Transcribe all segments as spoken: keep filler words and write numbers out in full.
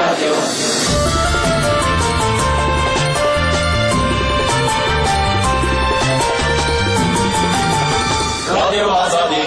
رادیو آزادی.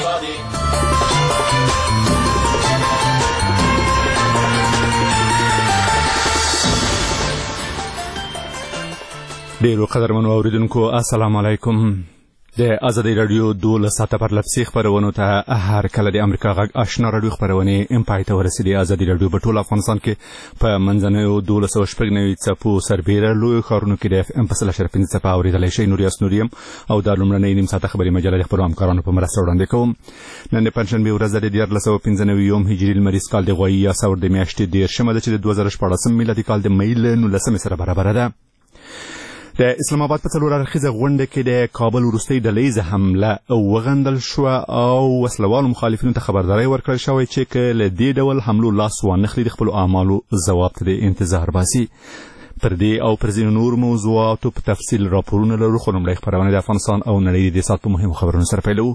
ډیرو قدرمنو اوریدونکو السلام علیکم. د ازادي رادیو دولس ساعته پر لپسې خپرونو ته هر کله د امریکا غږ آشنا رادیو خپرونې ام پای ته ورسېدې. ازادي رادیو په ټول افغانستان کې په منځنیو دولس سوه شپږ نوي څپو سربیره لویو ښارونو کې د اف ام په سل اشاریه پنځه څپه اورېدلی شئ. نوریاس نوریم او دا لومړنۍ نیم ساعته خبري مجله د خپلو همکارانو په مرسته وړاندې کوم. نن د پنجشنبې ورځ د دیارلس سوه پنځه نوي هجري لمریز کال د غوایي یاسور د میاشتې دېرشمه ده چې د دوه زره شپاړسم میلادي کال د مۍ له نولسمې سره برابره ده. د اسلام آباد په څلور اړخیزه غونډه کې د کابل وروستۍ ډلهیزه حمله وغندل شوه او وسلوالو مخالفینو ته خبرداری ورکړل شوی چې که له دې ډول حملو لاس وانخلي د خپلو اعمالو ځواب ته د انتظار باسي. پر دې او پر ځینو نور موضوعاتو په تفصیل راپورونه لرو، خو لومړی خپرونه د افغانستان او نړۍ د دې ساعت په مهمو خبرونو سره پیلوو.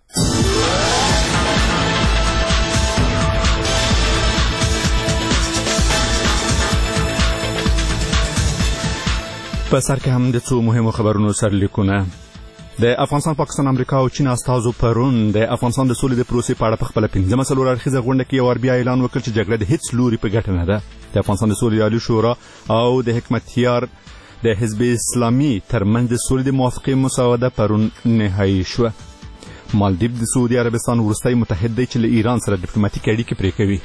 په سر کې هم د څو مهمو خبرونو سرلیکونه. د افغانستان، پاکستان، امریکا او چین استازو پرون د افغانستان د سولې د پروسې په اړه په خپله پنځمه څلور اړخیزه غونډه کې یو وار بیا اعلان وکړ چې جګړه د هېڅ لوري په ګټه نه ده. د افغانستان د سولې عالي شورا او د حکمتیار د حزب اسلامي ترمنځ د سولې د موافقې مسوده پرون نهایي شوه. مالدیو د سعودي عربستان وروستی متحد دی چې له ایران سره ډیپلوماټیک اړیکې پرې کوي.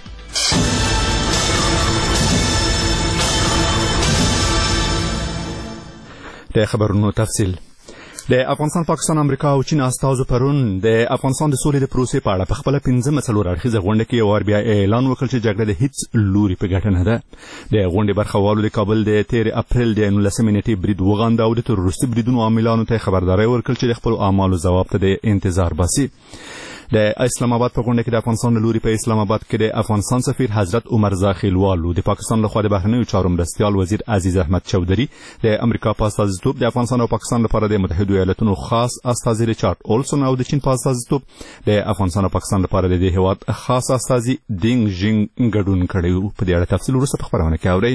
د خبرونو تفصیل. د افغانستان، پاکستان، امریکا او چین استازو پرون د افغانستان د سولې د پروسې په اړه په خپله پنځمه څلور اړخیزه غونډه کې یو وار بیا اعلان وکړ چې جګړه د هېڅ لوري په ګټه نه ده. د غونډې برخوالو د کابل د تېرې اپریل د نولسمې نېټې برید وغانده او د تروریستي بریدونو عاملانو ته یې خبرداری ورکړل چې د خپلو اعمالو ځواب ته د انتظار باسي. د اسلام آباد په غونډه کې د افغانستان له لوري په اسلام آباد کې د افغانستان سفیر حضرت عمر زاخیلوالو، د پاکستان لخوا د بهرنیو چارو مرستیال وزیر عزیز احمد چودري، د امریکا په استازیتوب د افغانستان او پاکستان لپاره د متحدو ایالاتونو خاص استازي ریچارډ اولسن او د چین په استازیتوب د افغانستان او پاکستان لپاره د دې هېواد خاص استازي دینګ ژینګ ګډون کړی و. په دې اړه تفصیل وروسته په خپرونه کې اورئ.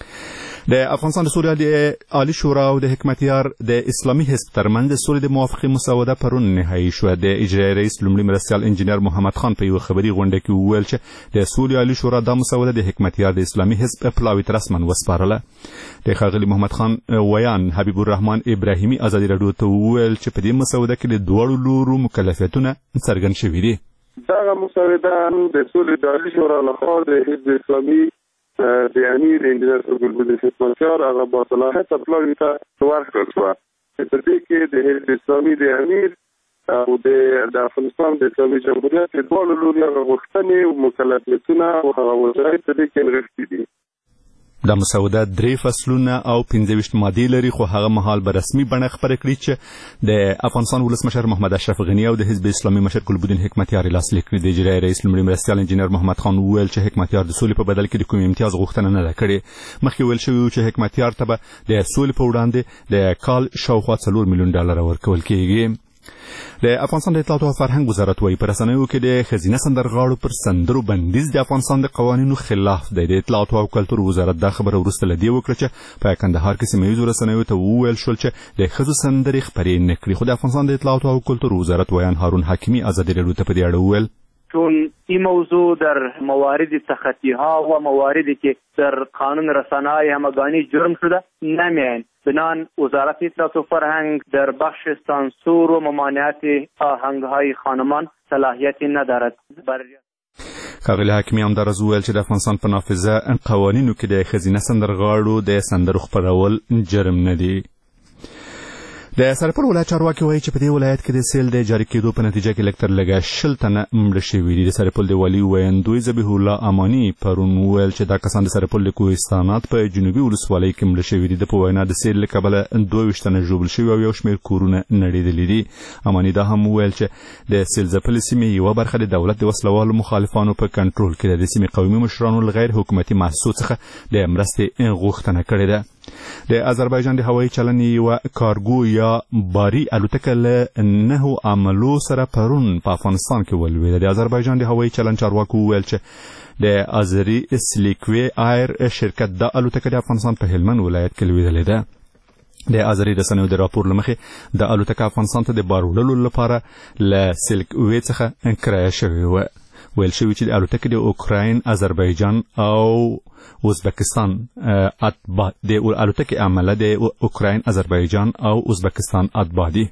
د افغانستان د سولې د عالي شورا او د حکمتیار د اسلامي حزب ترمنځ د سولې د موافقې مسوده پرون نهایي شوه. د اجرایي رئیس لومړي مرستیال انجینر محمد خان په یوه خبري غونډه کې وویل چې د سولې عالي شورا دا مسوده د حکمتیار د اسلامي حزب پلاوي ته رسما وسپارله. د ښاغلي محمد خان ویان حبیب الرحمن ابراهیمي ازادي راډیو ته وویل چې په دې مسوده کې د دواړو لورو مکلفیتونه څرګند شوي دي. دغه مسوده د سولې د عالي شورا لخوا د حزب اسلامي د امیر انجینر ګلبدین حکمتیار هغه باصلاحیته پلاوي ته ورکړل شوه. په دې کې د حزب اسلامي د امیر او د افغانستان د اسلامي جمهوریت د دواړو لورو هغه غوښتنې او مکلفیتونه او هغه وظایف په دې کې نغښتي دي. دا مسوده درې فصلونه او پنځه ویشت مادې لري، خو هغه مهال به رسمي بڼه خپره کړي چې د افغانستان ولسمشر محمد اشرف غني او د حزب اسلامي مشر ګلبدین حکمتیار لاسلیک کړي. د اجرایي رئیس لومړي مرستیال انجینر محمد خان وویل چې حکمتیار د سولې په بدل کې د کوم امتیاز غوښتنه نه ده کړې. مخکې ویل شوي و چې حکمتیار ته به د سولې په وړاندې د کال شاوخوا څلور میلیون ډالر ورکول کېږي. د افغانستان د اطلاعات او فرهنګ وزارت وایي په رسنیو کې د ښځینه سندرغاړو پر سندرو بندیز د افغانستان د قوانینو خلاف دی. د اطلاعات او کلتور وزارت دا خبره وروسته له دې وکړه چې په کندهار کې سیمه ییزو رسنیو ته وویل شول چې د ښځو سندرې خپرې نه کړي. خو د افغانستان د اطلاعات او کلتور وزارت ویان هارون حکیمی ازادي راډیو ته په دې اړه وویل چون این موضوع در موارد تخطیها و مواردی که در قانون رسانه‌های همگانی جرم شده نمی‌آیند. بنان وزارت اطلاعات و فرهنگ در بخش سانسور و ممانعت آهنگ‌های خانمان صلاحیتی ندارد. ښاغلي حکیمي همداراز وویل چې د افغانستان په نافذه قوانینو کې د ښځینه سندرغاړو د سندرو خپرول جرم نه دي. د سرپل ولایت چارواکي وایي چې په دې ولایت کې د سیل د جاري کېدو په نتیجه کې لږ تر لږه شل تنه مړه شوي دي. د سرپل د والي ویندوی ذبیح الله اماني پرون وویل چې دا کسان د سرپل د کوهستانات په جنوبي ولسوالۍ کې مړه شوي دي. د په وینا د سیل له کبله دوه ویشت تنه ژوبل شوي او یو شمېر کورونه نړېدلي دي. اماني دا هم وویل چې د سیل ځپلې سیمې یوه برخه د دولت د وسلوالو مخالفانو په کنټرول کې ده. د سیمې قومي مشرانو له غیر حکومتي محصول څخه د مرستې غوښتنه کړې ده. د آذربایجان د هوایي چلن یو کارګو یا باری الوتکه له نه عملو سره پرون په افغانستان کې ولوېده. د آذربایجان د هوایي چلن چارواکو وویل چې د ازری سلیکوی ایر شرکت د الوتکه د افغانستان په هلمند ولایت کې لوېدلې ده. د ازری رسنیو د راپور لمخې د الوتکه افغانستان ته د بار وړلو لپاره له سلیکوی څخه کرایه شوې وه. ویل شوی چې د الوتکې د اوکراین، آذربایجان او ازبکستان اتباع د الوتکې عمله د اوکراین، آذربایجان او ازبکستان اتباع دي.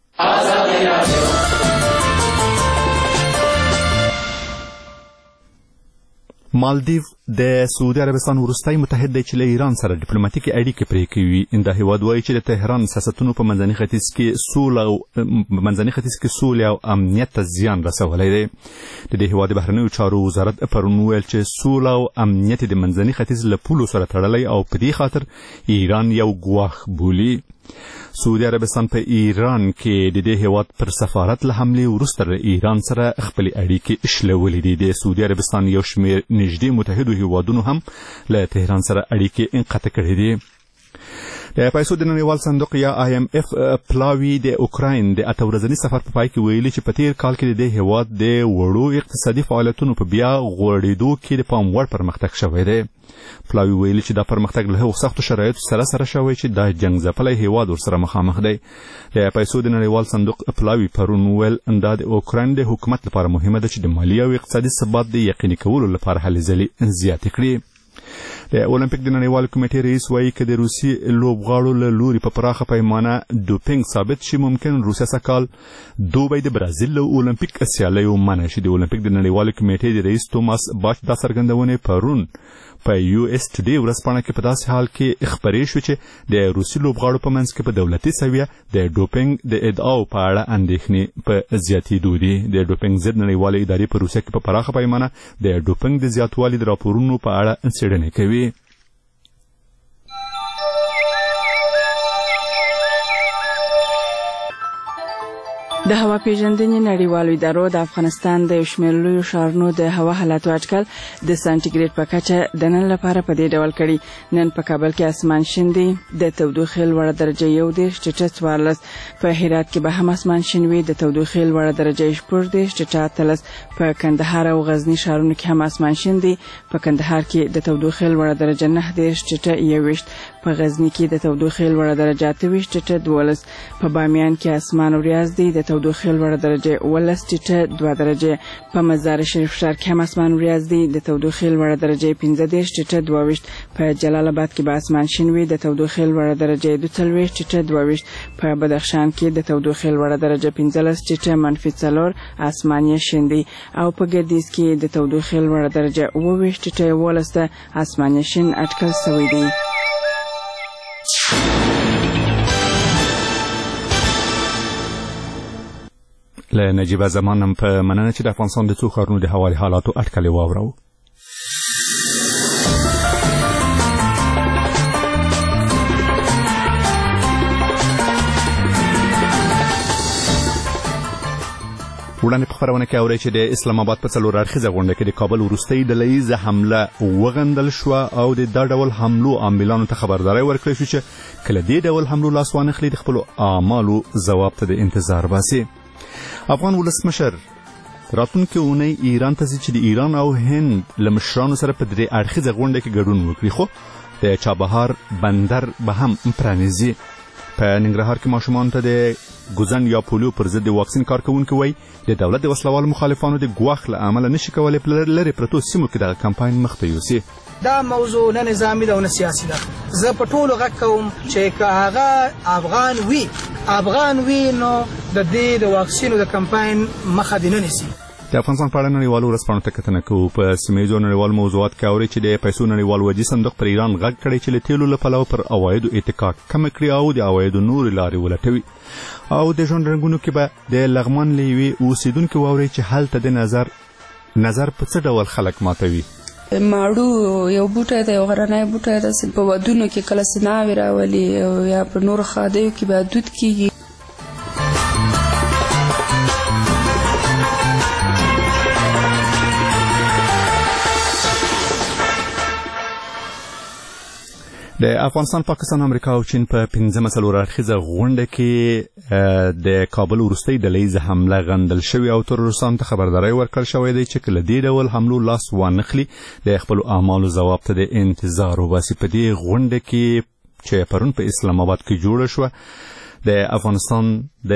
مالدیو د سعودي عربستان وروستی متحد دی چې له ایران سره ډیپلوماټیکي اړیکې پرې کوي. دا هیواد وایي چې د تهران سیاستونو په منځني ختیځ کې سوله او منځني ختیځ کې سولې او امنیت ته زیان رسولی دی. د دې هیواد د بهرنیو چارو وزارت پرون وویل چې سوله او امنیت د منځني ختیځ له پولو سره تړلی او په دې خاطر ایران یو ګواښ بولي. سعودي عربستان په ایران کې د دې هیواد پر سفارت له حملې وروسته ایران سره خپلې اړیکې شلولې دي. د سعودي عربستان یو شمېر نږدې متحدو هیوادونو هم له تهران سره اړیکې انقطع کړې دي. د پیسو د نړیوال صندوق یا آی ایم اف پلاوی د اوکراین د اته ورځني سفر په پای کې ویلي چې په تیر کال کې د دې هیواد د وړو اقتصادي فعالیتونو په بیا غوړېدو کې د پام وړ پرمختګ شوی دی. پلاوی ویلي چې دا پرمختګ له هغو سختو شرایطو سره سره شوی چې دا جنګ ځپلی هیواد ورسره مخامخ دی. د پیسو د نړیوال صندوق پلاوی پرون وویل دا د اوکراین د حکومت لپاره مهمه ده چې د مالي او اقتصادي ثبات د یقیني کولو لپاره هلې ځلې زیاتې کړي. د اولمپیک د نړیوال کمیټې رئیس وایي که د روسي لوبغاړو له لوري په پراخه پیمانه دوپینګ ثابت شي ممکن روسیه سږ دوبی د برازیل له اولمپیک سیالیو منع شي. د اولمپیک د نړیوال کمیټې د رئیس توماس باچ دا څرګندونې پرون په یو اس ټوډې ورځپاڼه کې په داسې حال کې خپرې شوې چې د روسي لوبغاړو په منځ کې په دولتي سویه د ډوپینګ د ادعاو په اړه اندېښنې په زیاتېدو دي. د ډوپینګ ضد نړیوالې ادارې په روسیه کې په پراخه پیمانه د ډوپینګ د زیاتوالي د راپورونو په اړه څېړنې کوي. د هوا پیژندنې نړیوالو ادارو د افغانستان د یو شمېر لویو ښارونو د هوا حالاتو اټکل د سانټیګریډ په کچه د نن لپاره په دې ډول کړي. نن په کابل کې اسمان شین دی، د تودوخې لوړه درجه یو دېرش ټیټه څوارلس، په هرات کې به هم اسمان شین وي، د تودوخې لوړه درجه شپږ دېرش ټیټه اتلس، په کندهار او غزني ښارونو کې هم اسمان شین دی، په کندهار کې د تودوخې لوړه درجه نهه دېرش ټیټه یوویشت، په غزني کې د تودوخې لوړه درجه اته ویشت ټیټه دولس، په بامیان کې اسمان وریاض دی، د تودوخې لوړه درجه اوولس ټیټه دوه درجې، په مزار شریف ښار کې هم اسمان وریاض دی، د تودوخې لوړه درجه پنځه دېرش ټیټه دوه ویشت، په جلال آباد کې به اسمان شین وي، د تودوخې لوړه درجه دوه څلوېښت ټیټه دوه ویشت، په بدخشان کې د تودوخې لوړه درجه پنځلس ټیټه منفي څلور اسمان یې شین دی، او په ګردیز کې د تودوخې لوړه درجه اوه ویشت ټیټه یوولس ده، اسمان یې شین اټکل شوی دی. له نجیبه زمان هم په مننه چې د افغانستان د څو ښارونو د هوا د حالاتو اټکل یې واورو. وړاندې په خپرونه کې اورئ چې د اسلام آباد په څلور اړخیزه غونډه کې د کابل وروستۍ ډله ییزه حمله وغندل شوه او د دا ډول حملو عاملانو ته خبرداری ورکړی شو چې کله دې ډول حملو لاس وانخلي د خپلو اعمالو ځواب ته د انتظار باسي. افغان ولسمشر راتلونکې اونۍ ایران ته ځي چې د ایران او هند له مشرانو سره په درې اړخیزه غونډه کې ګډون وکړي، خو د چابهار بندر به هم پرانیزي. په ننګرهار کې ماشومانو ته د ګوزن یا پولیو پر ضد د واکسین کارکوونکي وایي د دولت د وسلوالو مخالفانو د ګواښ له امله نشي کولی په لرې پرتو سیمو کې دغه کمپاین مخته یوسي. دا موضوع نه نظامي ده او نه سیاسي ده. زه په ټولو غږ کوم چې که هغه افغان وي افغان وي نو د دې د واکسینو د کمپاین مخه دې نه نیسي. د افغانستان په اړه نړیوالو ورځپاڼو ته کتنه کوو. په سیمه ییزو نړیوالو موضوعات کې اورئ چې د پیسو نړیوال وجې صندوق پر ایران غږ کړی چې له تیلو له پلوه پر عوایدو اتکا کمه کړي او د عوایدو نورې لارې ولټوي. او د ژوند رنګونو کې به د لغمان له یوې اوسېدونکي واورئ چې هلته د نظر نظر په څه ډول خلک ماتوي. ماړو یو بوټی دی، یو غرنی بوټی دی، په ودونو کې کله سناوې راولي او یا په نورو ښادیو کې به دود کېږي. د افغانستان پاکستان امریکا او چین په پنځمه څلور اړخیزه غونډه کې د کابل وروستۍ ډلهییزه حمله غندل شوې او ترورستانو ته خبرداری ورکړل شوی دی چې کله دې ډول حملو لاس وانخلي د خپلو اعمالو ځواب ته د انتظار وباسي. په دې غونډه کې چې پرون په اسلام آباد کې جوړه شوه د افغانستان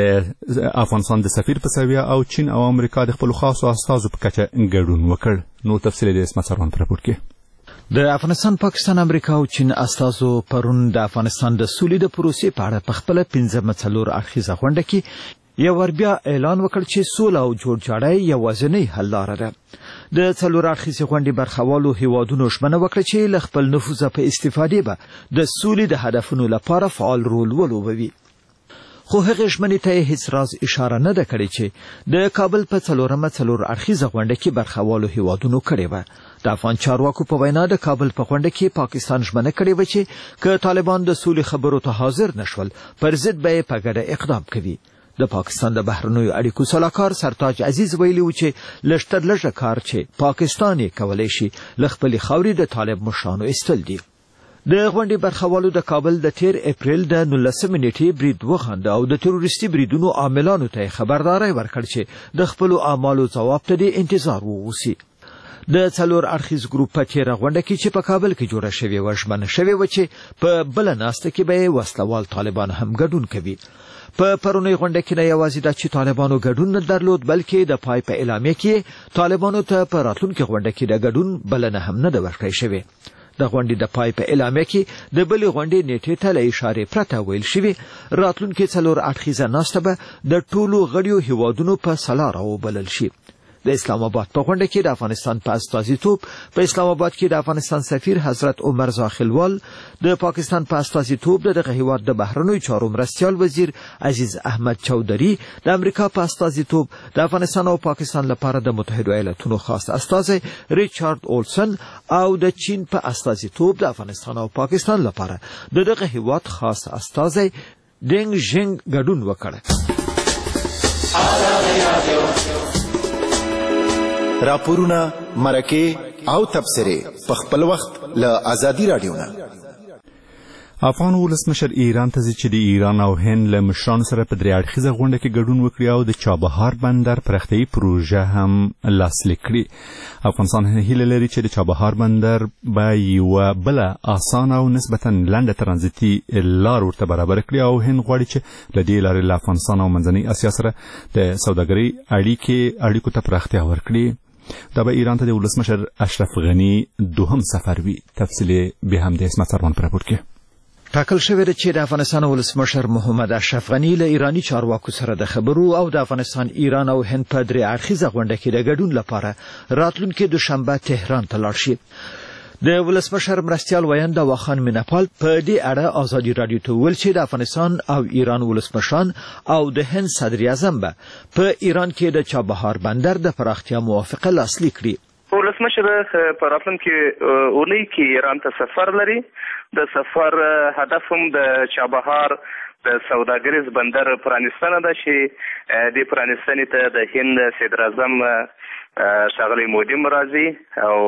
د افغانستان د سفیر په سویه او چین او امریکا د خپلو خاصو استازو په کچه ګډون وکړ. نو تفصیل د اسمت سروان په راپور کې. د افغانستان پاکستان امریکا او چین استازو پرون د افغانستان د سولې د پروسې په اړه په خپل پنځمه څلور اړخیزه غونډه کې یو ور بیا اعلان وکړ چې سوله او جوړجاړی یوازینۍ حل لاره ده. د څلور اړخیزې غونډې برخوالو هیوادونو ژمنه وکړه چې له خپل نفوذ په استفادې به د سولې د هدفونو لپاره فعال رول ولوبوي. خو هغه ژمنې ته هیڅ راز اشاره نه ده کړې چې د کابل په څلورمه څلور اړخیزه غونډه کې برخوالو هیوادونو کړې وه. د افغان چارواکو په وینا د کابل په غونډه کې پاکستان ژمنه کړې وه چې که طالبان د سولې خبرو ته حاضر نشول پر ضد به یې په ګډه اقدام کوي. د پاکستان د بهرنیو اړیکو سلاکار سرتاج عزیز ویلي و چې لږ تر لږه کار چې پاکستان یې کولی شي له خپلې خاورې د طالب مشرانو ایستل دي. د غونډې برخوالو د کابل د تیر اپریل د نولسمې نیټې برید وغنده او د تروریستي بریدونو عاملانو ته خبرداری ورکړ چې د خپلو اعمالو ځواب ته د انتظار ووسي. د څلور اړخیز ګروپ په تیره غونډه کې چې په کابل کې جوړه شوې وه ژمنه شوې وه چې په بله ناسته کې به وسلوال طالبان هم ګډون کوي. په پرونۍ غونډه کې نه یوازې دا چې طالبانو ګډون نه درلود بلکې د پای په اعلامیه کې طالبانو ته په راتلونکي غونډه کې د ګډون بلنه هم نه ده ورکړې شوې. د غونډې د پای په اعلامیه کې د بلې غونډې نیټې ته له اشارې پرته ویل شوي راتلونکي څلور اړخیزه ناسته به د ټولو غړیو هیوادونو په سلا راوبلل شي. د اسلام آباد په غونډه کې د افغانستان په استازیتوب په اسلام آباد کې د افغانستان سفیر حضرت عمر زاخلوال، د پاکستان په استازیتوب د دغه هیواد د بهرنیو چارو مرستیال وزیر عزیز احمد چودري، د امریکا په استازیتوب د افغانستان او پاکستان لپاره د متحده ایالاتونو خاص استازی ریچارد اولسن او د چین په استازیتوب د افغانستان او پاکستان لپاره د دغه هیواد خاص استازی دینګ ژنګ ګډون وکړ. راپورونه، مرکه او تبصره په خپل وخت له ازادي رادیو نه. افغان ولسمشر ایران ته چې د ایران او هند له مشرانو سره په درې اړخیزه غونډه کې ګډون وکړي او د چابهار بندر پراختیايي پروژه هم لاسلیک کړي. افغانستان هیله لري چې د چابهار بندر به یوه بله اسانه او نسبتا لنډه ترانزیتي لار ورته برابر کړي او هند غواړي چې له دې لارې له افغانستان او منځنۍ اسیا سره د سوداګرۍ اړیکې اړیکو ته پراختیا ورکړي. دا به ایران ته د ولسمشر اشرف غني دوهم سفر وي. تفصیل به هم د اسمت سروان په راپور کې. ټاکل شوی دی چې د افغانستان ولسمشر محمد اشرف غني له ایرانی چارواکو سره د خبرو او د افغانستان، ایران او هند په درې اړخیزه غونډه کې د ګډون لپاره راتلونکي دوشنبه تهران ته لاړ شي. د ولسمشر مرستیال وینده واخان میناپال په دې اړه ازادي رادیو ته ویل چې د افغانستان او ایران ولسمشران او د هند صدر اعظم به په ایران کې د چابهار بندر د پراختیا موافقه لاسلیک کړي. ولسمشر په راتلونکي اونۍ کې ایران ته سفر لري. د سفر هدف هم د چابهار د سوداګریز بندر پرانیستنه ده چې د پرانیستنې ته د هند صدر اعظم ښاغلی مودي راځي او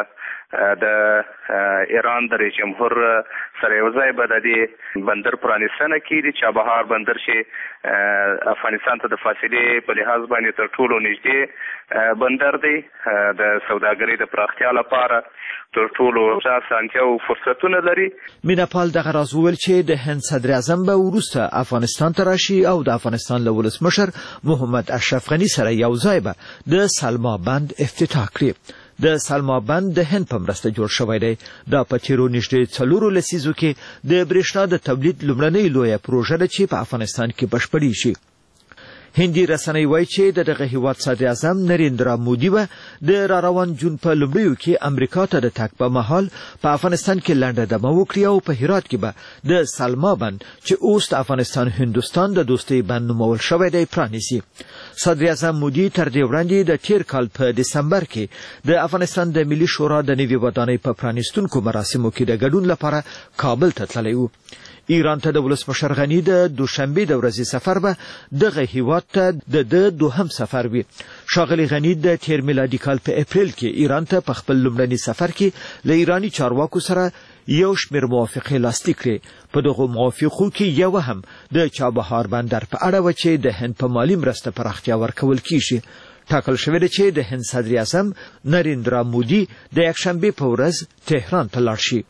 د ایران د رئیس جمهور سره یو ځای به د دې بندر پرانیستنه کیږي. چابهار بندر چې افغانستان ته د فاصلې په لحاظ باندې تر ټولو نږدې بندر دی، د سوداګرۍ د پراختیا لپاره تر ټولو اسانتیا او فرصتونه لري. میناپال دغه راز وویل چې د هند صدر اعظم به وروسته افغانستان ته راشي او د افغانستان له ولسمشر محمد اشرف غني سره یو ځای به د سلما بند افتتاح کړي. د سلما بند د هند په مرسته جوړ شوی دی. دا په تیرو نږدې څلورو لسیزو کې د برېښنا د تولید لومړنۍ لویه پروژه ده چې په افغانستان کې بشپړېږي. هندي رسنۍ وایي چې د دغه هیواد صدر اعظم نریندرا مودي به د راروان جون په لومړیو کې امریکا ته د تګ په مهال په افغانستان کې لنډه دمه وکړي او په هرات کې به د سلما بند چې اوس د افغانستان هندوستان د دوستۍ بند نومول شوی دی پرانیزي. صدر اعظم مودي تر دې وړاندې د تیر کال په دسمبر کې د افغانستان د ملي شورا د نوې ودانۍ په پرانیستونکو مراسمو کې د ګډون لپاره کابل ته تللی و. ایران ته د ولسمشر غني د دوشنبه د ورځې سفر به دغه هیواد ته د دوهم سفر وي. ښاغلی غني د تیر میلادي کال په اپریل کې ایران ته په خپل لومړني سفر کې له ایرانی چارواکو سره یو شمېر موافقې لاسلیک کړې. په دغو موافقو کې یو هم د چابهار بندر په اړه و چې د هند په مالي مرسته پراختیا ورکول کیږي. ټاکل شوې ده چې د هند صدر اعظم نریندرا مودي د یکشنبې په ورځ تهران ته لاړ شي.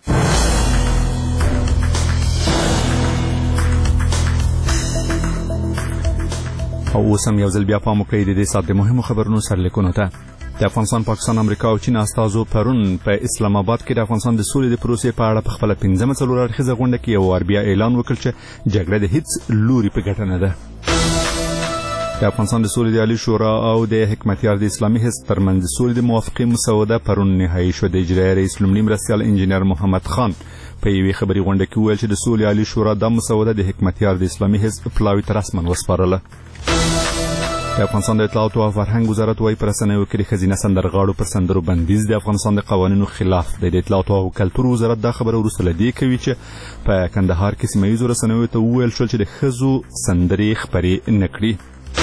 او اوس هم یو ځل بیا پام وکړئ د دې ساعت د مهمو خبرونو سرلیکونو ته. د افغانستان، پاکستان، امریکا او چین استازو پرون په اسلام آباد کې د افغانستان د سولې د پروسې په اړه په خپله پنځمه څلور اړخیزه غونډه کې یو وار بیا اعلان وکړ چې جګړه د هیڅ لوري په ګټه نه ده. د افغانستان د سولې د عالي شورا او د حکمتیار د اسلامي حزب ترمنځ د سولې د موافقې مسوده پرون نهایي شوه. د اجرایي رئیس لومړي مرستیال انجینر محمد خان په یوې خبري غونډه کې وویل چې د سولې عالي شورا دا مسوده د حکمتیار د اسلامي حزب پلاوي ته رسما وسپارله. د افغانستان د اطلاعاتو او فرهنګ وزارت وايي په رسنیو کې د ښځینه سندرغاړو پر سندرو بندیز د افغانستان د قوانینو خلاف دی. د اطلاعاتو او کلتور وزارت دا خبره وروسته له دې کوي چې په کندهار کې سیمه ییزو رسنیو ته وویل شول چې د ښځو سندرې خپرې نه کړي.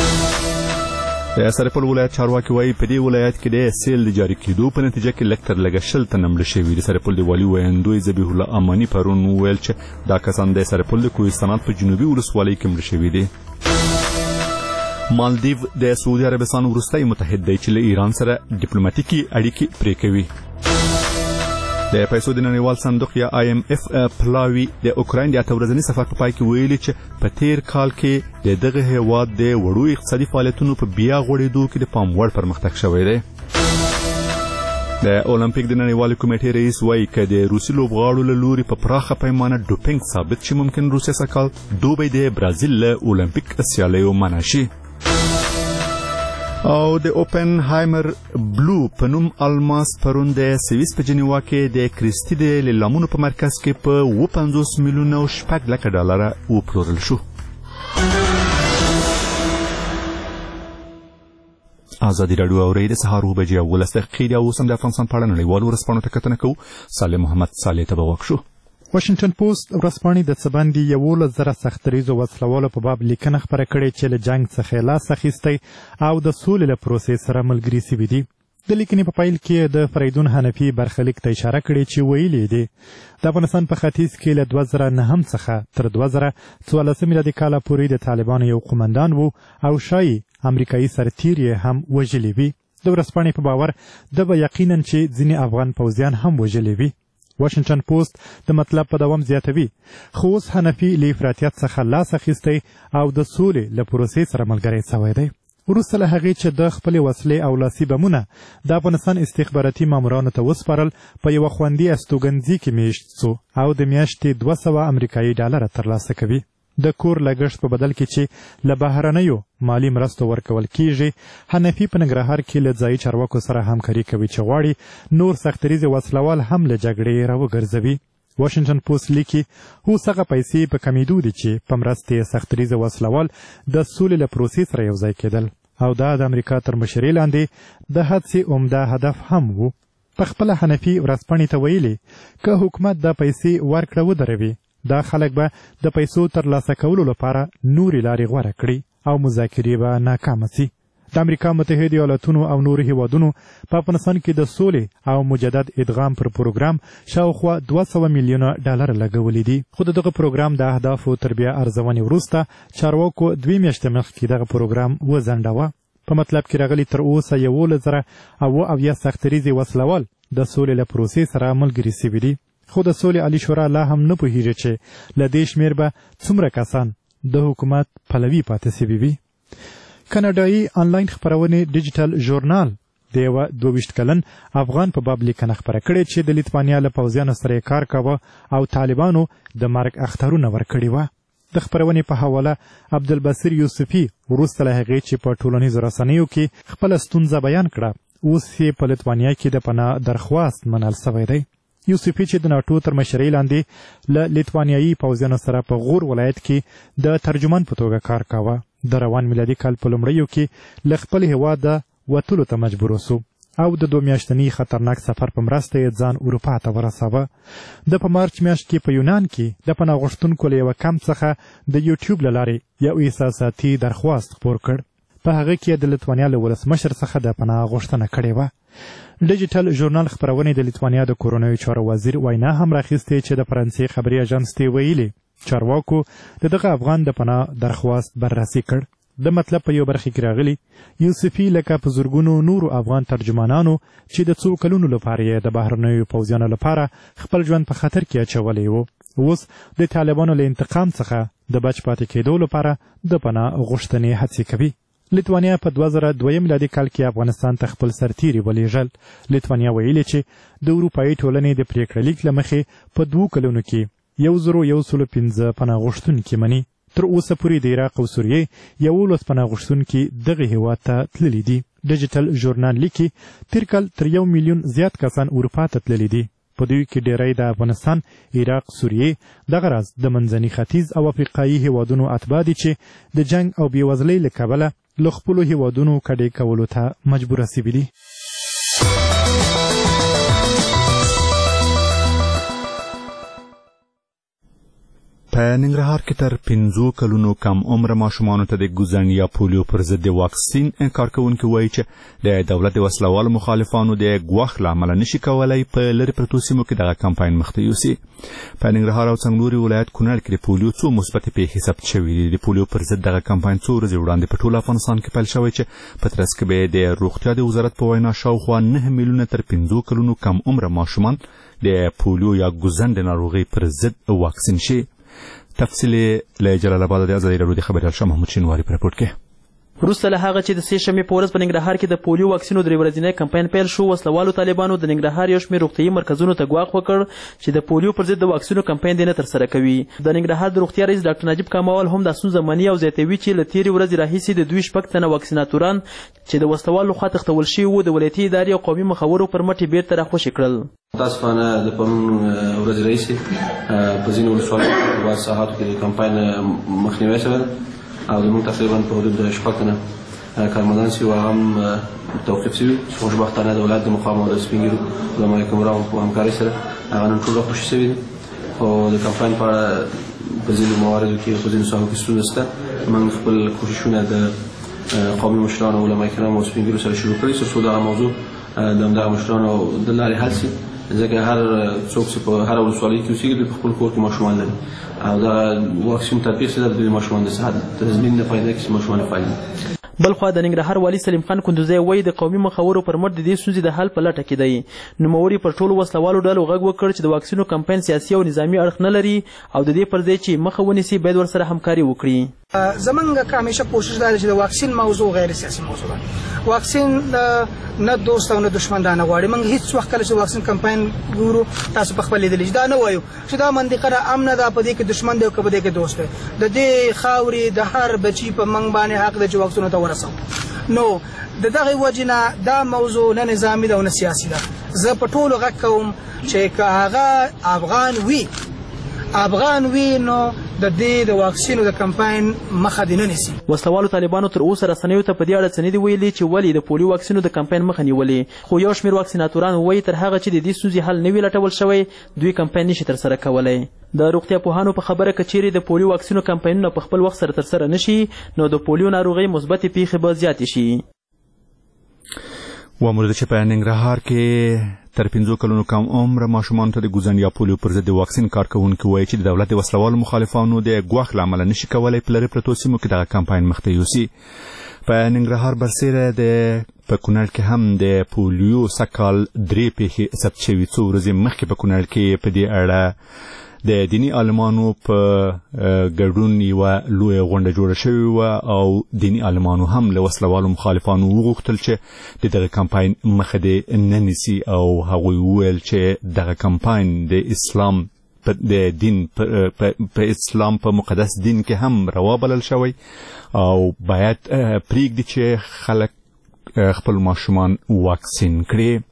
د سرپل ولایت چارواکي وايي په دې ولایت کې د سیل د جاري کېدو په نتیجه کې لږ تر لږه شل تنه مړه شوي. د سرپل د والي ویندوی ذبیح الله اماني پرون وویل چې دا کسان د سرپل د کوهستانات په جنوبي ولسوالۍ کې مړه شوي دي. مالدیو د سعودي عربستان وروستی متحد دی چې له ایران سره ډیپلوماټیکي اړیکې پرې کوي. د پیسو د نړیوال صندوق یا آی ایم اف پلاوي د اوکراین د اته ورځني سفر په پای کې ویلي چې په تیر کال کې د دغه هیواد د وړو اقتصادي فعالیتونو په بیا غوړېدو کې د پام وړ پرمختګ شوی دی. د اولمپیک د نړیوالې کمیټې رئیس وایي که د روسي لوبغاړو له لوري په پراخه پیمانه ډوپینګ ثابت شي ممکن روسیه سږکال دوبی د برازیل له اولمپیک سیالیو منع شي. او د اوپن هایمر بلو په نوم الماس پرون د سویس په جنیوا کې د کریسټي د لیلامونو په مرکز کې په اوه پنځوس میلیونه او شپږ لکه ډالره وپلورل شو. ازادي راډیو اورئ د سهار اوه بجې اوولس دقیقې دي. اوس هم د افغانستان په اړه نړیوالو ورځپاڼو ته کتنه کوو. صالح محمد صالح ته به وخت شو. واشنگټن پوسټ ورځپاڼې د څه باندې یولس زره سختدریزو وسلوالو په باب لیکنه خپره کړې چې له جنګ څخه یې لاس اخیستی او د سولې له پروسې سره ملګري سوي دي. د لیکنې په پیل کې د فریدون حنفي برخلیک ته اشاره کړې چې ویلي دي د افغانستان په ختیځ کې له دوه زره نهم څخه تر دوه زره څوارلسم میلادي کاله پورې د طالبانو یو قومندان و او ښایي امریکایي سرتیر یې هم وژلي وي. د ورځپاڼې په باور ده به یقینا چې ځینې افغان پوځیان هم وژلي وي. واشنگټن پوسټ د مطلب په دوام زیاتوي خو اوس حنفي له افراطیت څخه لاس اخیستی او د سولې له پروسې سره ملګری سوی دی. وروسته له هغې چې د خپلې وسلې او لاسي بمونه د افغانستان استخباراتي مامورانو ته وسپارل په یوه خوندي استوګنځي کې میشت سو او د میاشتې دوه سوه امریکایي ډالره ترلاسه کوي. د کور لګښت په بدل کې چې له بهرنیو مالي مرستو ورکول کیږي. حنفي په ننګرهار کې له ځایي چارواکو سره همکاري کوي چې غواړي نور سختدریزې وسلوال هم له جګړې راوګرځوي. واشنگټن پوسټ لیکي اوس هغه پیسې په کمیدو دي چې په مرستې سختدریزه وسلوال د سولې له پروسې سره یوځای کېدل او دا د امریکا تر مشرۍ لاندې د هڅې عمده هدف هم و. په خپله حنفي ورځپاڼې ته ویلي که حکومت دا پیسې ورکړه ودروي دا خلک به د پیسو ترلاسه کولو لپاره نورې لارې غوره کړي او مذاکرې به ناکامه سي. د امریکا متحده ایالاتونو او نورو هیوادونو په افغانستان کې د سولې او مجدد ادغام پر پروګرام شاوخوا دوه سوه میلیونه ډالر لګولي دي. خو د دغه پروګرام د اهدافو تر بیا ارزونې وروسته چارواکو دوې میاشتې مخکې دغه پروګرام وځنډاوه. په مطلب کې راغلي تر اوسه یولس زره اوه اویا سختدریزې وسلوال د سولې له پروسې سره ملګري سوي دي. خو د سولې عالي شورا لا هم نه پوهیږي چې له دې شمېر به څومره کسان د حکومت پلوي پاتې سوي وي. کاناډایي آنلاین خپرونې ډیجیټل ژورنال د یوه دوه ویشت کلن افغان په باب لیکنه خپره کړې چې د لیتوانیا له پوځیانو سره یې کار کاوه او طالبانو د مرګ اخترونه ورکړي وه. د خپرونې په حواله عبدالبصیر یوسفي وروسته له هغې چې په ټولنیزو رسنیو کې خپله ستونزه بیان کړه اوس یې په لیتوانیا کې د پناه درخواست منل سوی دی. یوسفي چې د ناټو تر مشرۍ لاندې له لیتوانیایي پوځیانو سره په غور ولایت کې د ترجمان په توګه کار کاوه د روان میلادي کال په لومړیو کې له خپل هېواده وتلو ته مجبور سو او د دوه میاشتني خطرناک سفر په مرسته یې ځان اروپا ته ورساوه. د په مارچ میاشت کې په یونان کې د پناه غوښتونکو له یوه کمپ څخه د یوټیوب له لارې یو احساساتي درخواست خپور کړ. په هغه کې د لیتوانیا له ولسمشر څخه د پناه غوښتنه کړې وه. ډیجیټل ژورنال خپرونې د لیتوانیا د کورونیو چارو وزیر وینا هم راخیستې چې د فرانسې خبري اژانس ته ویلي چارواکو د دغه افغان د پناه درخواست بررسي کړ. د مطلب په یو برخه کې راغلی یوسفي لکه په زرګونو نورو افغان ترجمانانو چې د څو کلونو لپاره یې د بهرنیو پوځیانو لپاره خپل ژوند په خطر کې اچولی و، اوس د طالبانو له انتقام څخه د بچ پاتې کېدو لپاره د پناه غوښتنې هڅې کوي. لیتوانیا په دوه زره دوه میلادي کال کې افغانستان ته خپل سرتیري ولېږل. لیتوانیا ویلي چې د اروپایي ټولنې د پریکړه لیک له مخې په دوو کلونو کې یو زرو یو سلو پنځه پناه غوښتونکي مني. تر اوسه پورې د عراق او سوریې یولس پناه غوښتونکي دغه هېواد ته تللي دي. ډیجیټل ژورنال لیکي تېر کال تر یو میلیون زیات کسان اروپا ته تللي دي. په دوی کې ډیری د افغانستان، عراق، سوریې، دغه راز د منځني ختیځ او افریقایي هېوادونو اتباع دي چې د جنګ او بېوزلۍ له کبله له خپلو هېوادونو کډې کولو ته مجبوره سوي دي. په ننګرهار کې تر پنځو کلونو کم عمره ماشومانو ته د ګوزن یا پولیو پر ضد د واکسین کارکوونکي وایي چې د دولت د وسلوالو مخالفانو د ګواښ له امله نشي کولی په لرې پرتو سیمو کې دغه کمپاین مخته یوسي. په ننګرهار او څنګلوري ولایت کونړ کې د پولیو څو مثبتې پیښې ثبت شوي دي. د پولیو پر ضد دغه کمپاین څو ورځې وړاندې په ټول افغانستان کې پیل شوی چې په ترڅ کې به د روغتیا د وزارت په وینا شاوخوا نه میلیونه تر پنځو کلونو کم عمره ماشومان د پولیو یا ګوزن د ناروغۍ پر ضد واکسین شي. تفصیل له جلال آباد د ازادي راډیو د خبریال شاه محمود شینواري په رپورټ کې. وروسته له هغه چې د سې شنبې په ورځ په ننګرهار کې د پولیو واکسینو درې ورځنی کمپاین پیل شو، وسلوالو طالبانو د ننګرهار یو شمېر روغتیایي مرکزونو ته ګواښ وکړ چې د پولیو پر ضد د واکسینو کمپاین دې نه ترسره کوي. د ننګرهار د روغتیا رئیس ډاکټر نجیب کاموال هم دا ستونزه مني او زیاتوي چې له تېرې ورځې راهیسې د دوی شپږ تنه واکسیناتوران چې د وسلوالو لخوا تښتول شوي وو د ولایتي ادارې او قومي مخورو پر مټ یې بیرته راخوشي کړل. متاسفانه د پرون ورځې راهیسې په ځینو ولسوالیو کې په بعضو ساحاتو کې د کمپاین مخنیوی شوی او زموږ تقریبا په حدود د شپږ تنه کارمندان چې هغه هم توقیف شوي چې خوشبختانه د ولایت د مقام او د سپین ږیرو علمای کمراو په همکارۍ سره هغه نن ټول راخوشي شوي دي. خو د کمپاین په اړه په ځینو مواردو کې په ځینو ساحو کې ستونزه شته. موږ خپل کوششونه د قومي مشرانو او علمای کرامو او سپین ږیرو سره شروع کړي تر څو دغه موضوع د همدغه مشرانو د لارې حل شي، ځکه هر څوک چې په هره ولسوالۍ کې اوسېږي په خپل کور کې ماشومان لري او دغه واکسین تطبیق چې د ماشومان د صحت تضمین نه فایده کې ماشومان فایده. بلخوا د ننګرهار والي سلیم خان کندوزی وایي د قومي مخورو پر مټ د دې ستونزې د حل په لټه کې دی. نوموړي پر ټولو وسلوالو ډلو غږ وکړ چې د واکسینو کمپاین سیاسي او نظامي اړخ نه لري او د دې پر ځای چې مخه ونیسي باید ورسره همکاري وکړي. زمونږ که همیشه کوشش دا چې د واکسین موضوع غیر سیاسي موضوع ده. واکسین نه دوست او نه دشمن دا نه غواړي. موږ هیڅ وخت کله چې واکسین کمپاین ګورو تاسو په خپل لیدلی دا نه وایو چې دا منطقه امن ده په دې کې دشمن دی او په دې کې دوست دی. د دې خاورې د هر بچي په موږ باندې حق دی چې واکسینو ته ورسوو. نو د دغه وجې نه دا موضوع نه نظامي ده او نه سیاسي ده. زه په ټولو غږ کوم چې که هغه افغان وي افغان وي نو د دې د واکسینو د کمپاین مخه دې نه نیسي. وسلوالو طالبانو تر اوسه رسنیو ته په دې اړه څه نه دي ویلي چې ولې د پولیو واکسینو د کمپاین مخه نیولې، خو یو شمېر واکسیناتوران وایي تر هغه چې د دې ستونزې حل نه وي لټول شوی دوی کمپاین نشي ترسره کولی. د روغتیا پوهانو په خبره که چیرې د پولیو واکسینو کمپاینونه په خپل وخت سره ترسره نشي نو د پولیو ناروغۍ مثبتې پیښې به زیاتې شي. وامر چې په ننګرهار کې تر پنځو کلونو کم عمره ماشومانو ته د ګوزن یا پولیو پر ضد واکسین کارکوونکي وایي چې د دولت د وسلوالو مخالفانو د ګواښ له امله نشي کولی په لرې پرتو سیمو کې دغه کمپاین مخته یوسي. په ننګرهار برسېره د په کونړ کې هم د پولیو سږکال درې پیښې ثبت شوي. څو ورځې مخکې په کونړ کې په دې اړه د دیني عالمانو په ګډون یوه لویه غونډه جوړه شوې وه او دیني عالمانو هم له وسلوالو مخالفانو وغوښتل چې د دغه کمپاین مخه دې نه نیسي او هغوی وویل چې دغه کمپاین د اسلام د دین په اسلام په مقدس دین کې هم روا بلل شوی او باید پرېږدي چې خلک خپل ماشومان واکسین کړي.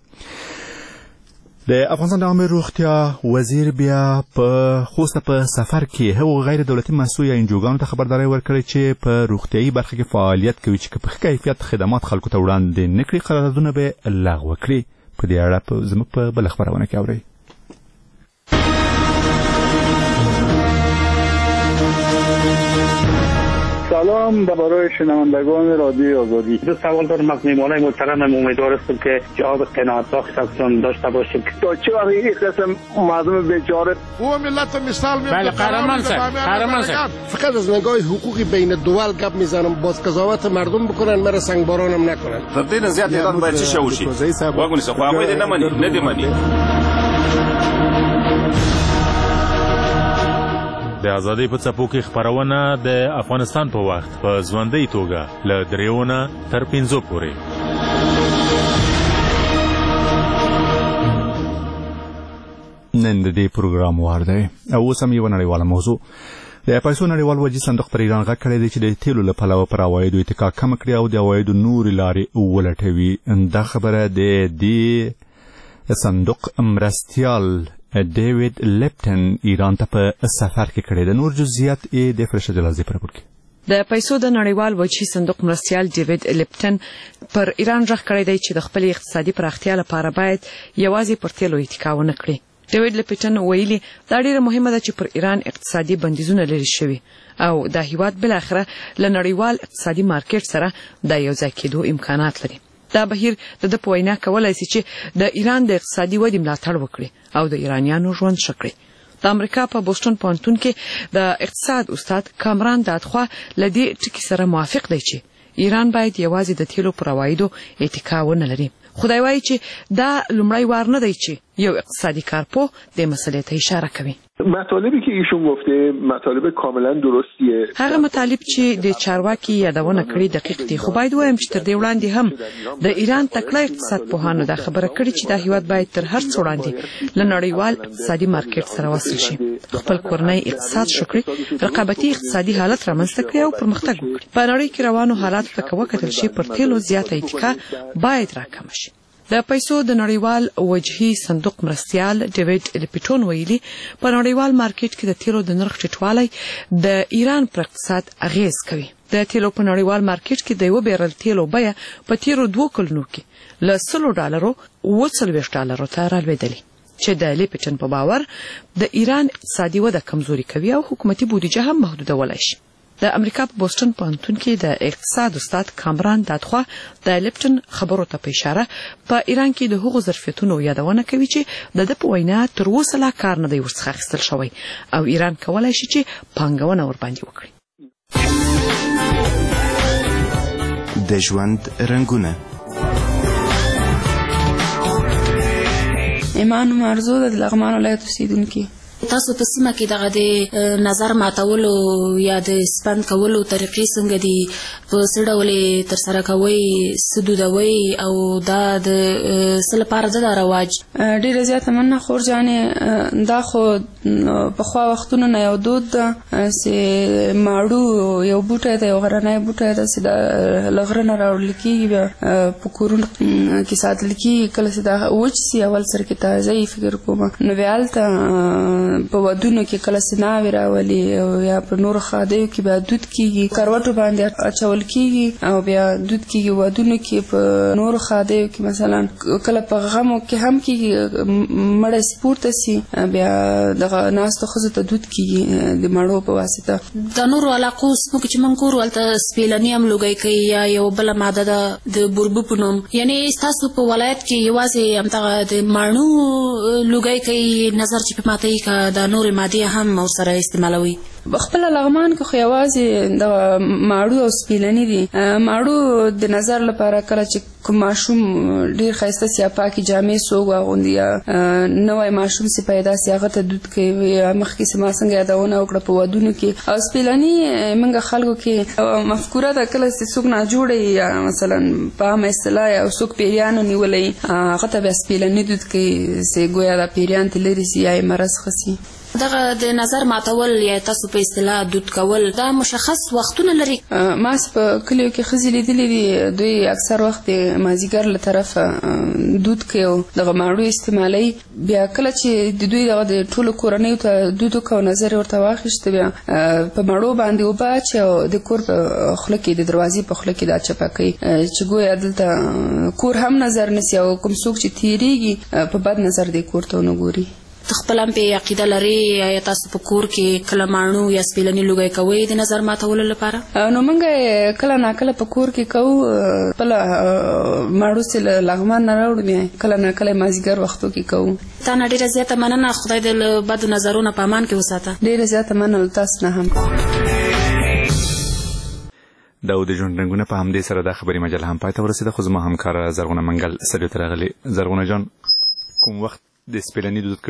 د افغانستان د عامه روغتیا وزیر بیا په خوست په سفر کې هغو غیر دولتي مؤسسو یا انجوګانو ته خبرداری ورکړې چې په روغتیایي برخه کې فعالیت کوي چې که په ښه کیفیت خدمات خلکو ته وړاندې نه کړي قراردادونه به لغوه کړي. په دې اړه زموږ په بله خپرونه کې اورئ. سلام برای شنوندگان رادیو آزادی. دو سوال دارم از میهمانای محترم. امیدوار هستم که جواب قناعت بخش ازشون داشته باشیم. تا چه وقت این قسم مردم بیچاره او ملت مثال میاد. بله قهرمان صاحب، قهرمان صاحب. فقط از نگاه حقوقی بین دول گپ میزنم، باز قضاوت مردم بکنن، مرا سنگبارانم نکنن. تر دې نه زیات اعلان باید چی شوشي. واګونی څه خو هغه دې نه مني، نه دې مني. د ازادۍ په څپو کې خپرونه د افغانستان په وخت په ژوندۍ توګه له دریونه تر پنځو پورې. نن د دې پروګرام وار دی او اوس هم یوه نړیواله موضوع. د پیسو نړیوال وجې صندوق پر ایران غږ کړی دی چې د تیلو له پلوه پر عوایدو اتکا کمه کړي او د عوایدو نورې لارې ولټوي. دا خبره د دې صندوق مرستیال ډیوید لیپټن ایران ته په سفر کې کړی د نور جزئیات یې د فرشته جلازي پر راپور کې. د پیسو د نړیوال وجې صندوق مرستیال ډیوید لیپټن پر ایران غږ کړی دی چې د خپل اقتصادي پراختیا لپاره باید یوازې پر تیلو اتکا ونه کړي. ډیوید لیپټن ویلي دا ډیره مهمه ده چې پر ایران اقتصادي بندیزونه لري شوي او دا هیواد بل اخره له نړیوال اقتصادي مارکیټ سره د یو ځای کېدو امکانات لري. دا بهیر د د په وینا کولای شي چې د ایران د اقتصادي ودې ملاتړ وکړي او د ایرانیانو ژوند ښه کړي. د امریکا په بوسټون پوهنتون کې د اقتصاد استاد کامران دادخوا له دې ټکي سره موافق دی چې ایران باید یوازې د تیلو پر عوایدو اتکا ونه لري. خدای وایي چې دا لومړی وار نه دی چې یو اقتصادي کارپوه دې مسلې ته اشاره کوي. مطالبی که ایشون گفته مطالب کاملا درستیه. هغه مطالب چې د چارواکي یادونه کړې دقیق دي، خو باید وایم چې تر دې وړاندې هم د ایران تکړه اقتصاد پوهانو دا خبره کړې چې دا هیواد باید تر هر څه وړاندې له نړیوال اقتصادي مارکیټ سره وصل شي، خپل کورنۍ اقتصاد ښه کړي، رقابتي اقتصادي حالت رامنځته کړي او پرمختګ وکړي. په نړۍ کې روانو حالاتو ته که وکتل شي پر تیلو زیاته اتکا باید راکمه شي. د پیسو د نړیوال وجهي صندوق مرستیال ډیوید لیپټن ویلي په نړیوال مارکیټ کې د تیلو د نرخ ټیټوالی د ایران پر اقتصاد اغیز کوي. د تیلو په نړیوال مارکیټ کې د یو بیرل تیلو بیه په تیرو دوه کلونو کې له سلو ډالرو اووه څلوېښت ډالرو ته رالوېدلې چې د لیپټن په باور د ایران اقتصادي وده کمزوري کوي او حکومتي بودیجه هم محدودولای شي. د امریکا په بوسټون پوهنتون کې د اقتصاد استاد کامران دادخوا د لیپټن خبرو ته په اشاره په ایران کې د هغو ظرفیتونو یادونه کوي چې د ده په وینا تر اوسه لا کار نه دی ورڅخه اخیستل شوی او ایران کولی شي چې پانګونه ورباندې وکړي. د ژوند رنګونه. ایمان مرزو د لغمان ولایت اوسیدونکي. تاسو په سیمه کې دغه د نظر ماتولو یا د سپند کولو طریقې څنګه دي؟ په څه ډول تر سره کوئ؟ څه دودوئ او دا د څه لپاره ده دا رواج؟ ډېره زیاته مننه خور جانې. دا خو پخوا وختونو نه یو دود ده چې ماړو یو بوټی دی، یو غرنی بوټی ده چې د له غره نه راوړل کېږي، بیا په کورونو کې ساتل کېږي. کله چې دا وچ سي اول سر کې تازه یې فکر کوم نو بیا هلته په ودونو کې کله سناوې راولي او یا په نورو ښادیو کې بیا دود کېږي، کروټو باندې اچول کېږي او بیا دود کېږي. ودونو کې په نورو ښادیو کې مثلا کله په غمو کې هم کېږي، مړی سپورته سي بیا دغه ناستو ښځو ته دود کېږي د مړو په واسطه. د نورو علاقو سیمو کې چې موږ ګورو هلته سپېلني هم لوګی کوي یا یو بله ماده ده د بوربو په نوم. یعنې ستاسو په ولایت کې یوازې همدغه د ماڼو لوګی کوي نظر چې په ماته یې که د نورې مادې هم ورسره استعمالوي؟ خپل لغمان کې خو یوازې د ماړو او سپېلني دي. ماړو د نظر لپاره کله چې کوم ماشوم ډېر ښایسته سي یا پاکې جامې څوک واغوندي یا نوی ماشوم سي پیدا سي هغه ته دود کوي یا مخکې سي ما څنګه یادونه وکړه په ودونو کې. او سپېلني موږ خلکو کې مفکوره ده کله چې څوک ناجوړه یا مثلا په عامه اصطلاح یا څوک پیریانو نیولی هغه ته بیا سپېلني دود کوي چې ګویا دا پیریان ترې لرې سي یا یې مرض ښه سي. دغه د نظر ماتول یا تاسو په اصطلاح دود کول دا مشخص وختونه لري؟ ما په کلیو کې ښځې لیدلې دي دوی اکثر وخت د مازدیګر له طرفه دود کوي او دغه ماړو استعمالوي. بیا کله چې د دوی دغه د ټولو کورنیو ته دود وکړه او نظر یې ورته واخیسته بیا په ماړو باندې اوبه اچوي او د کور په خوله کې د دروازې په خوله کې دا چپه کوي چې ګویا دلته کور هم نظر نیسي او کوم څوک چې تېرېږي په بد نظر دې کور ته ونه ګوري. خپل هم په عقیده لري یا تاسو په کور کې کله ماڼو یا سپیلني لوګي کوي د نظر ماتولو لپاره؟ نو موږ کله نه کله په کور کې کوو خپل ماڼو سره لغمان نه راوړو کله نه کله مازیګر وختو کې کوو. تا نه ډیره زیاته مننه، خدای دې بد نظرونه په امان کې وساته. ډیره زیاته مننه تاسو نه هم. دا د ژوند رنګونه په همدې سره د خبري مجله هم پای ته ورسېده، خو زما همکاره زرغونه منګل سړیو ته راغلې. زرغونه جان، کوم وخت د سپیلني دود